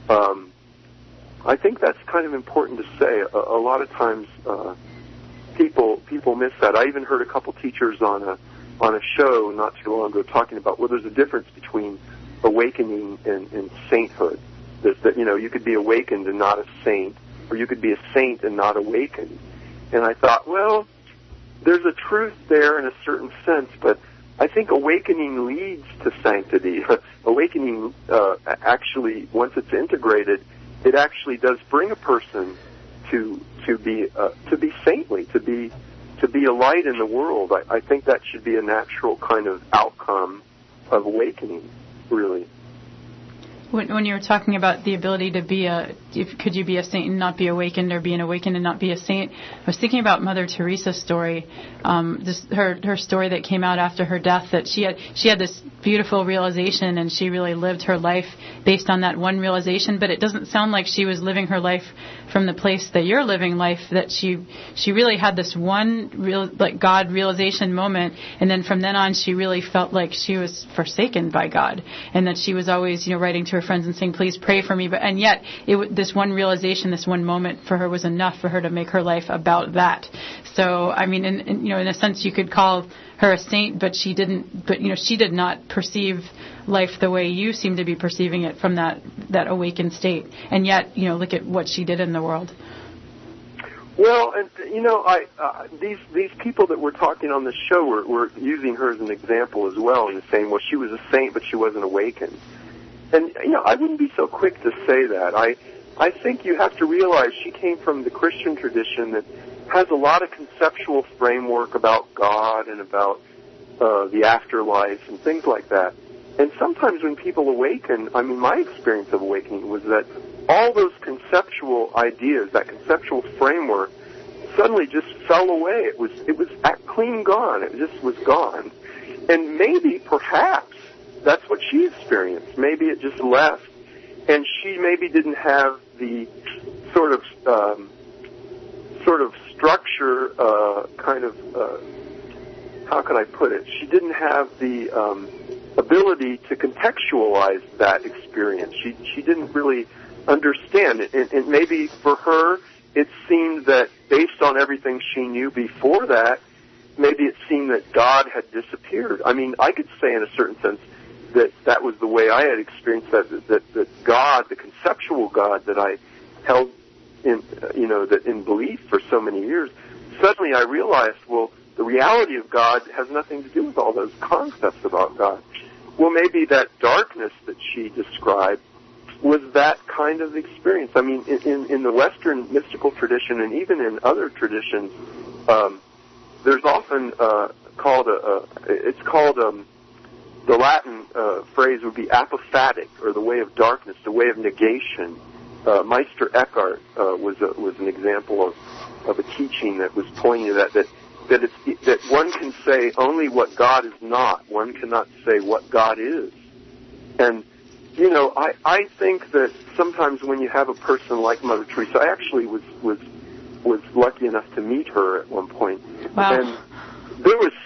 I think that's kind of important to say. A lot of times people miss that. I even heard a couple teachers on a show not too long ago talking about, well, there's a difference between awakening and sainthood. That you could be awakened and not a saint, or you could be a saint and not awakened. And I thought, well, there's a truth there in a certain sense, but I think awakening leads to sanctity. Awakening actually, once it's integrated, it actually does bring a person to be saintly, to be a light in the world. I think that should be a natural kind of outcome of awakening, really. When you were talking about the ability to could you be a saint and not be awakened, or be an awakened and not be a saint, I was thinking about Mother Teresa's story, her story that came out after her death, that she had this beautiful realization, and she really lived her life based on that one realization. But it doesn't sound like she was living her life from the place that you're living life. That she really had this one God realization moment, and then from then on she really felt like she was forsaken by God, and that she was always writing to her friends and saying, please pray for me. And yet this one realization, this one moment for her was enough for her to make her life about that. So in a sense you could call her a saint, but she didn't. But she did not perceive life the way you seem to be perceiving it from that awakened state. And yet look at what she did in the world. Well, and these people that we're talking on this show were using her as an example as well, and saying, well, she was a saint, but she wasn't awakened. And I wouldn't be so quick to say that. I think you have to realize she came from the Christian tradition that has a lot of conceptual framework about God and about the afterlife and things like that. And sometimes when people awaken, I mean, my experience of awakening was that all those conceptual ideas, that conceptual framework, suddenly just fell away. It was clean gone. It just was gone. And maybe, perhaps, that's what she experienced. Maybe it just left, and she maybe didn't have the sort of structure, how can I put it? She didn't have the ability to contextualize that experience. She didn't really understand it. And maybe for her, it seemed that based on everything she knew before that, maybe it seemed that God had disappeared. I mean, I could say in a certain sense that was the way I had experienced that God, the conceptual God that I held in, that in belief for so many years, suddenly I realized, well, the reality of God has nothing to do with all those concepts about God. Well, maybe that darkness that she described was that kind of experience. I mean, in the Western mystical tradition and even in other traditions, there's often the Latin phrase would be apophatic, or the way of darkness, the way of negation. Meister Eckhart was an example of a teaching that was pointing to that one can say only what God is not. One cannot say what God is. And I think that sometimes when you have a person like Mother Teresa, I actually was lucky enough to meet her at one point. Wow. And there was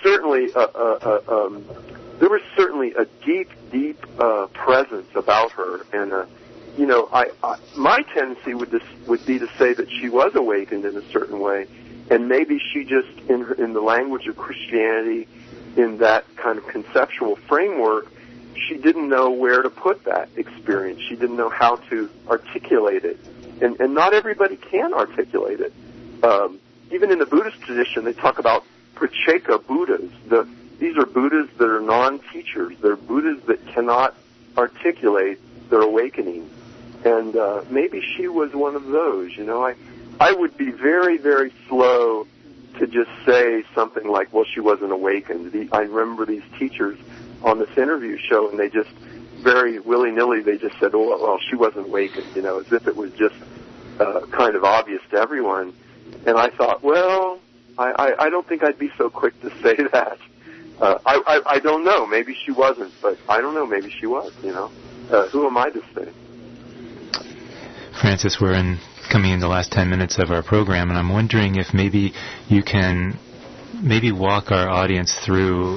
certainly a deep presence about her, and my tendency would be to say that she was awakened in a certain way, and maybe she just in the language of Christianity, in that kind of conceptual framework, she didn't know where to put that experience. She didn't know how to articulate it, and not everybody can articulate it. Even in the Buddhist tradition, they talk about Pratyeka Buddhas. These are Buddhas that are non-teachers. They're Buddhas that cannot articulate their awakening. And maybe she was one of those. I would be very, very slow to just say something like, well, she wasn't awakened. I remember these teachers on this interview show, and they just very willy-nilly, they just said, oh, well, she wasn't awakened, as if it was just kind of obvious to everyone. And I thought, well, I don't think I'd be so quick to say that. I don't know. Maybe she wasn't, but I don't know. Maybe she was, Who am I to say? Francis, we're coming in the last 10 minutes of our program, and I'm wondering if maybe you can walk our audience through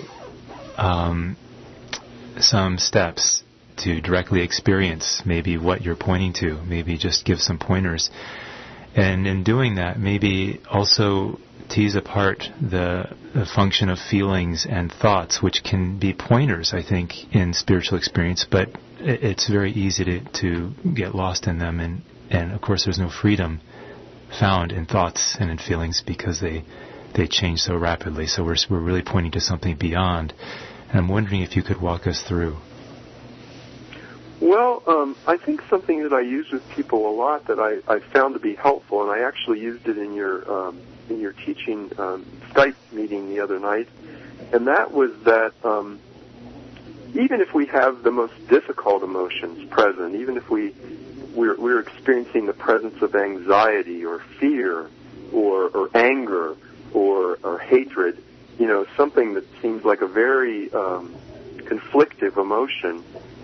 some steps to directly experience maybe what you're pointing to, maybe just give some pointers. And in doing that, maybe also tease apart the function of feelings and thoughts, which can be pointers, I think, in spiritual experience, but it's very easy to get lost in them. And of course, there's no freedom found in thoughts and in feelings because they change so rapidly. So we're really pointing to something beyond. And I'm wondering if you could walk us through. Well, I think something that I use with people a lot that I found to be helpful, and I actually used it in your teaching Skype meeting the other night, and that was that even if we have the most difficult emotions present, even if we're experiencing the presence of anxiety or fear or anger or hatred, something that seems like a very conflictive emotion,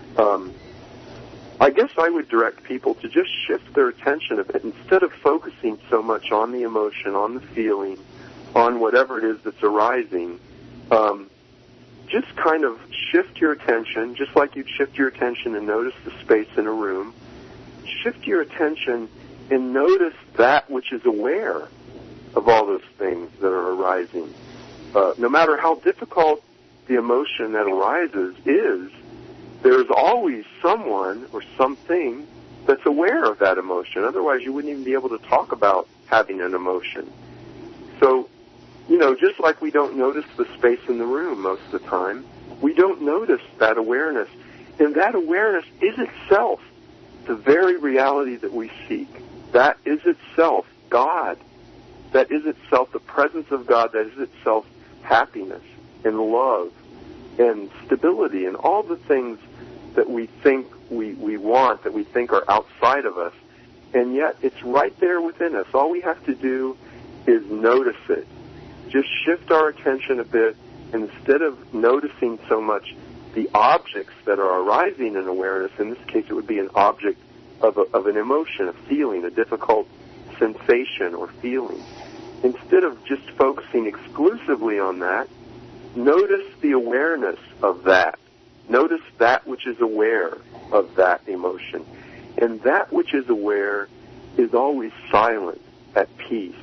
I guess I would direct people to just shift their attention a bit. Instead of focusing so much on the emotion, on the feeling, on whatever it is that's arising, just kind of shift your attention, just like you'd shift your attention and notice the space in a room. Shift your attention and notice that which is aware of all those things that are arising. No matter how difficult the emotion that arises is, there's always someone or something that's aware of that emotion. Otherwise, you wouldn't even be able to talk about having an emotion. So, just like we don't notice the space in the room most of the time, we don't notice that awareness. And that awareness is itself the very reality that we seek. That is itself God. That is itself the presence of God. That is itself happiness and love and stability and all the things that we think we want, that we think are outside of us. And yet it's right there within us. All we have to do is notice it. Just shift our attention a bit, and instead of noticing so much the objects that are arising in awareness, in this case it would be an object of an emotion, a feeling, a difficult sensation or feeling. Instead of just focusing exclusively on that, notice the awareness of that. Notice that which is aware of that emotion. And that which is aware is always silent, at peace.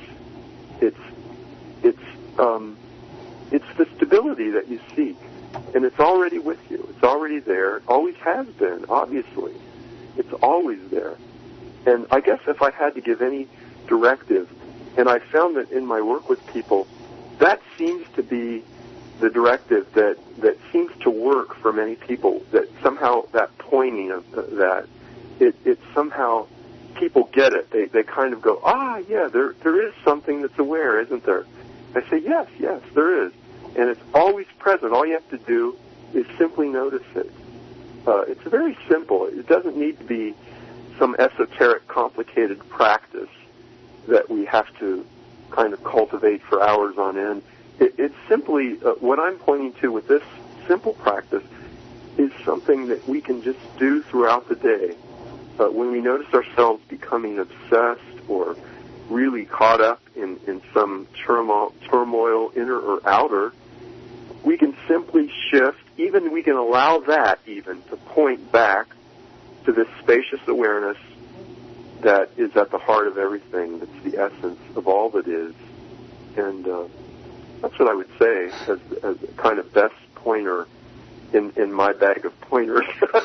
It's the stability that you seek, and it's already with you. It's already there. It always has been, obviously. It's always there. And I guess if I had to give any directive, and I found that in my work with people, that seems to be the directive that seems to work for many people, that somehow that pointing of that, it somehow, people get it. They kind of go, yeah, there is something that's aware, isn't there? I say, yes, there is. And it's always present. All you have to do is simply notice it. It's very simple. It doesn't need to be some esoteric, complicated practice that we have to kind of cultivate for hours on end. It's simply, what I'm pointing to with this simple practice is something that we can just do throughout the day. When we notice ourselves becoming obsessed or really caught up in some turmoil, inner or outer, we can simply shift, even we can allow that even to point back to this spacious awareness that is at the heart of everything, that's the essence of all that is. And that's what I would say as a kind of best pointer in my bag of pointers.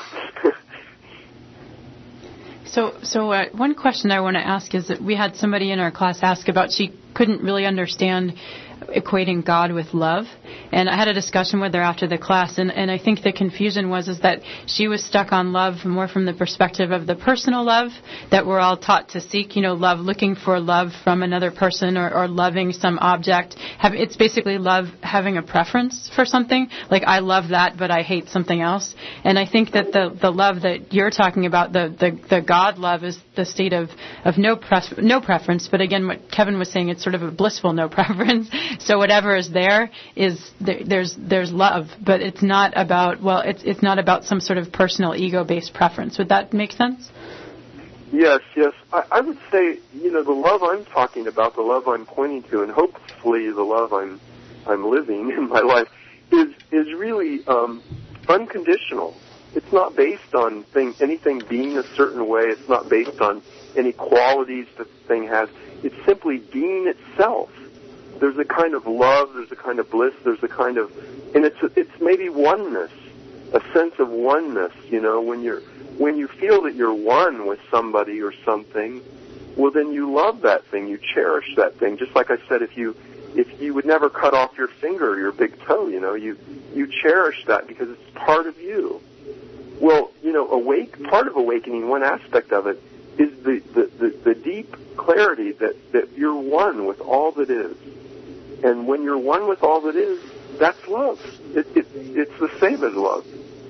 So one question I want to ask is that we had somebody in our class ask about, she couldn't really understand equating God with love. And I had a discussion with her after the class, and I think the confusion was that she was stuck on love more from the perspective of the personal love that we're all taught to seek, love, looking for love from another person or loving some object. It's basically love having a preference for something, like I love that, but I hate something else. And I think that the love that you're talking about, the God love, is the state of no preference. But again, what Kevin was saying, it's sort of a blissful no preference. So whatever is there is there's love, but it's not about it's not about some sort of personal ego-based preference. Would that make sense? Yes. I would say the love I'm talking about, the love I'm pointing to, and hopefully the love I'm living in my life is really unconditional. It's not based on anything being a certain way. It's not based on any qualities that the thing has. It's simply being itself. There's a kind of love, there's a kind of bliss, there's a kind of, and it's maybe oneness, a sense of oneness. When you feel that you're one with somebody or something, well, then you love that thing, you cherish that thing. Just like I said, if you would never cut off your finger or your big toe, you cherish that because it's part of you. Well, part of awakening, one aspect of it, is the deep clarity that you're one with all that is. And when you're one with all that is, that's love. It's the same as love.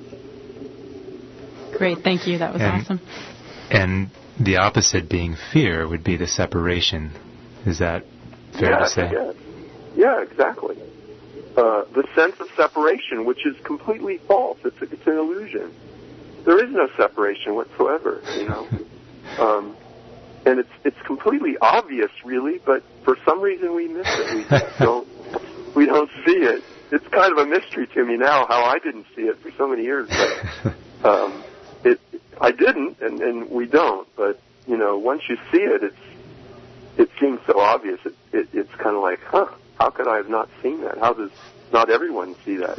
Great, thank you. That was awesome. And the opposite being fear would be the separation. Is that fair to say? Yeah, exactly. The sense of separation, which is completely false. It's an illusion. There is no separation whatsoever, and it's completely obvious, really, but for some reason we miss it. We don't see it. It's kind of a mystery to me now how I didn't see it for so many years. But I didn't, and we don't. But once you see it, it seems so obvious. It's kind of like, how could I have not seen that? How does not everyone see that?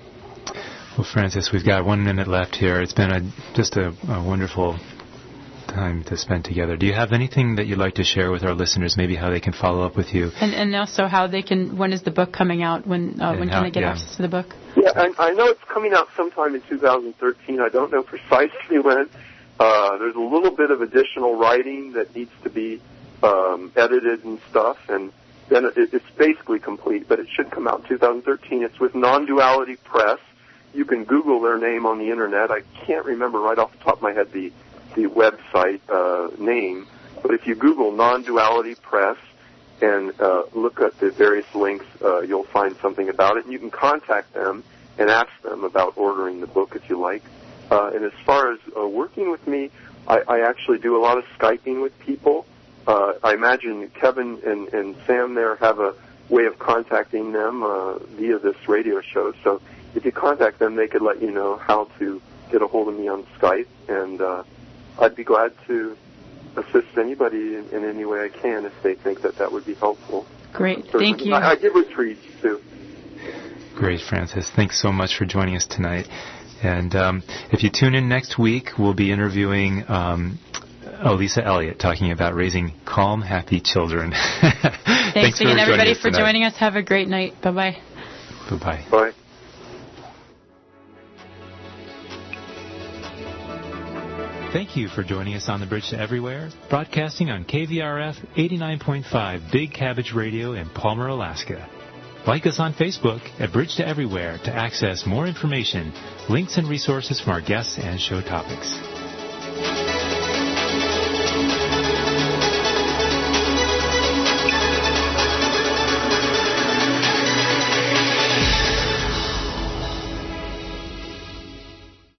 Well, Francis, we've got 1 minute left here. It's been just a wonderful time to spend together. Do you have anything that you'd like to share with our listeners, maybe how they can follow up with you? And also how they can, when is the book coming out? When can they get access to the book? Yeah, I know it's coming out sometime in 2013. I don't know precisely when. There's a little bit of additional writing that needs to be edited and stuff, and then it's basically complete, but it should come out in 2013. It's with Non-Duality Press. You can Google their name on the Internet. I can't remember right off the top of my head the website name, but if you Google Non-Duality Press and look at the various links, you'll find something about it, and you can contact them and ask them about ordering the book if you like. And as far as working with me, I actually do a lot of Skyping with people. I imagine Kevin and Sam there have a way of contacting them via this radio show. So if you contact them, they could let you know how to get a hold of me on Skype. And I'd be glad to assist anybody in any way I can if they think that would be helpful. Great. Thank you. I give retreats, too. Great, Francis. Thanks so much for joining us tonight. And if you tune in next week, we'll be interviewing Lisa Elliott, talking about raising calm, happy children. Thanks again, everybody, for joining us. Have a great night. Bye-bye. Bye-bye. Bye. Thank you for joining us on The Bridge to Everywhere, broadcasting on KVRF 89.5 Big Cabbage Radio in Palmer, Alaska. Like us on Facebook at Bridge to Everywhere to access more information, links, and resources from our guests and show topics.